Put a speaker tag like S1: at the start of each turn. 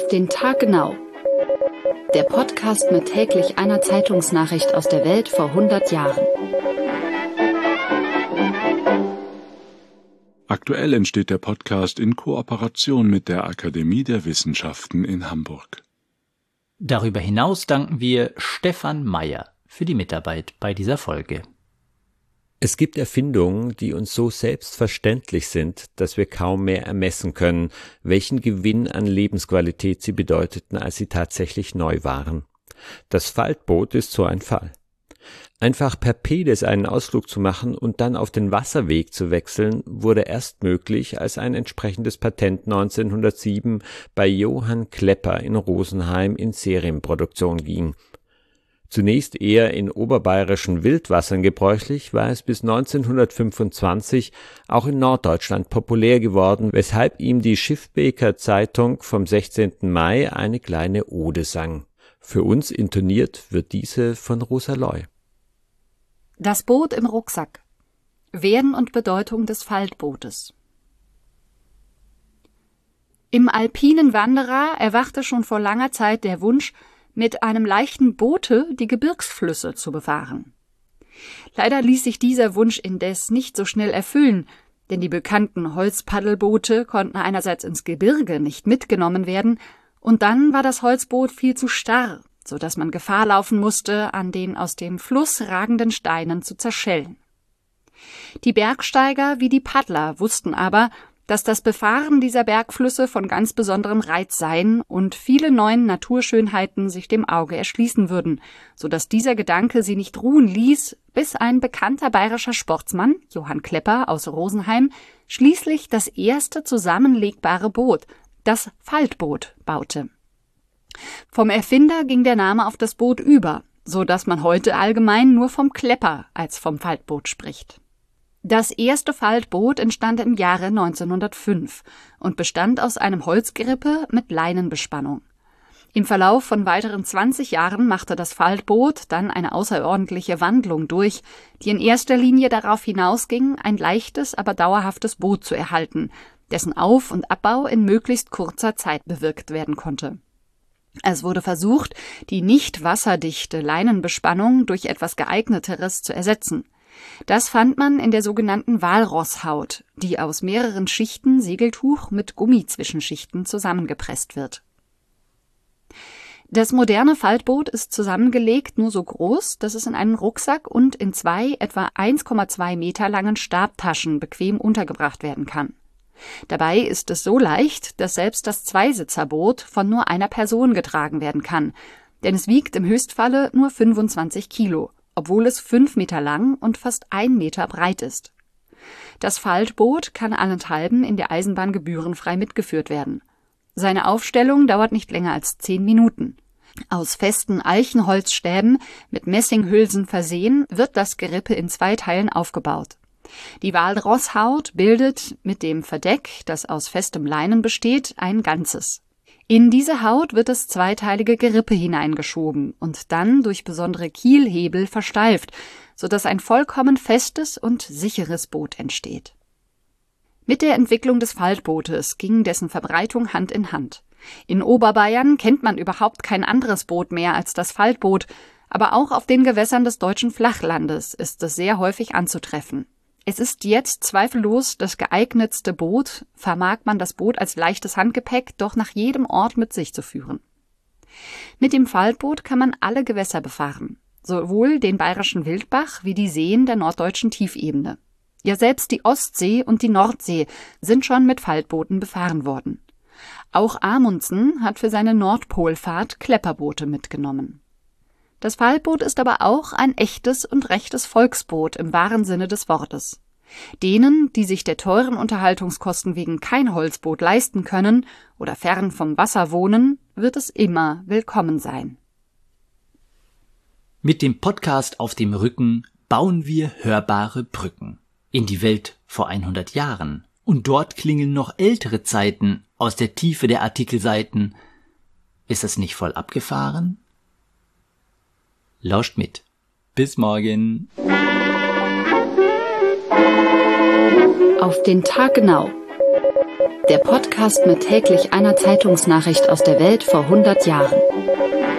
S1: den Tag genau. Der Podcast mit täglich einer Zeitungsnachricht aus der Welt vor 100 Jahren.
S2: Aktuell entsteht der Podcast in Kooperation mit der Akademie der Wissenschaften in Hamburg.
S3: Darüber hinaus danken wir Stefan Meyer für die Mitarbeit bei dieser Folge.
S4: Es gibt Erfindungen, die uns so selbstverständlich sind, dass wir kaum mehr ermessen können, welchen Gewinn an Lebensqualität sie bedeuteten, als sie tatsächlich neu waren. Das Faltboot ist so ein Fall. Einfach per Pedes einen Ausflug zu machen und dann auf den Wasserweg zu wechseln, wurde erst möglich, als ein entsprechendes Patent 1907 bei Johann Klepper in Rosenheim in Serienproduktion ging. Zunächst eher in oberbayerischen Wildwassern gebräuchlich, war es bis 1925 auch in Norddeutschland populär geworden, weshalb ihm die Schiffbeker Zeitung vom 16. Mai eine kleine Ode sang. Für uns intoniert wird diese von Rosa Loy.
S1: Das Boot im Rucksack. Werden und Bedeutung des Faltbootes. Im alpinen Wanderer erwachte schon vor langer Zeit der Wunsch, mit einem leichten Boote die Gebirgsflüsse zu befahren. Leider ließ sich dieser Wunsch indes nicht so schnell erfüllen, denn die bekannten Holzpaddelboote konnten einerseits ins Gebirge nicht mitgenommen werden, und dann war das Holzboot viel zu starr, so dass man Gefahr laufen musste, an den aus dem Fluss ragenden Steinen zu zerschellen. Die Bergsteiger wie die Paddler wussten aber, dass das Befahren dieser Bergflüsse von ganz besonderem Reiz seien und viele neuen Naturschönheiten sich dem Auge erschließen würden, so dass dieser Gedanke sie nicht ruhen ließ, bis ein bekannter bayerischer Sportsmann, Johann Klepper aus Rosenheim, schließlich das erste zusammenlegbare Boot, das Faltboot, baute. Vom Erfinder ging der Name auf das Boot über, so dass man heute allgemein nur vom Klepper als vom Faltboot spricht. Das erste Faltboot entstand im Jahre 1905 und bestand aus einem Holzgerippe mit Leinenbespannung. Im Verlauf von weiteren 20 Jahren machte das Faltboot dann eine außerordentliche Wandlung durch, die in erster Linie darauf hinausging, ein leichtes, aber dauerhaftes Boot zu erhalten, dessen Auf- und Abbau in möglichst kurzer Zeit bewirkt werden konnte. Es wurde versucht, die nicht wasserdichte Leinenbespannung durch etwas geeigneteres zu ersetzen. Das fand man in der sogenannten Walrosshaut, die aus mehreren Schichten Segeltuch mit Gummizwischenschichten zusammengepresst wird. Das moderne Faltboot ist zusammengelegt nur so groß, dass es in einen Rucksack und in zwei etwa 1,2 Meter langen Stabtaschen bequem untergebracht werden kann. Dabei ist es so leicht, dass selbst das Zweisitzerboot von nur einer Person getragen werden kann, denn es wiegt im Höchstfalle nur 25 Kilo. Obwohl es 5 Meter lang und fast 1 Meter breit ist. Das Faltboot kann allenthalben in der Eisenbahn gebührenfrei mitgeführt werden. Seine Aufstellung dauert nicht länger als 10 Minuten. Aus festen Eichenholzstäben mit Messinghülsen versehen, wird das Gerippe in 2 Teilen aufgebaut. Die Walrosshaut bildet mit dem Verdeck, das aus festem Leinen besteht, ein Ganzes. In diese Haut wird das zweiteilige Gerippe hineingeschoben und dann durch besondere Kielhebel versteift, sodass ein vollkommen festes und sicheres Boot entsteht. Mit der Entwicklung des Faltbootes ging dessen Verbreitung Hand in Hand. In Oberbayern kennt man überhaupt kein anderes Boot mehr als das Faltboot, aber auch auf den Gewässern des deutschen Flachlandes ist es sehr häufig anzutreffen. Es ist jetzt zweifellos das geeignetste Boot, vermag man das Boot als leichtes Handgepäck doch nach jedem Ort mit sich zu führen. Mit dem Faltboot kann man alle Gewässer befahren, sowohl den bayerischen Wildbach wie die Seen der norddeutschen Tiefebene. Ja, selbst die Ostsee und die Nordsee sind schon mit Faltbooten befahren worden. Auch Amundsen hat für seine Nordpolfahrt Klepperboote mitgenommen. Das Faltboot ist aber auch ein echtes und rechtes Volksboot im wahren Sinne des Wortes. Denen, die sich der teuren Unterhaltungskosten wegen kein Holzboot leisten können oder fern vom Wasser wohnen, wird es immer willkommen sein.
S3: Mit dem Podcast auf dem Rücken bauen wir hörbare Brücken in die Welt vor 100 Jahren. Und dort klingeln noch ältere Zeiten aus der Tiefe der Artikelseiten. Ist das nicht voll abgefahren? Lauscht mit. Bis morgen.
S1: Auf den Tag genau. Der Podcast mit täglich einer Zeitungsnachricht aus der Welt vor 100 Jahren.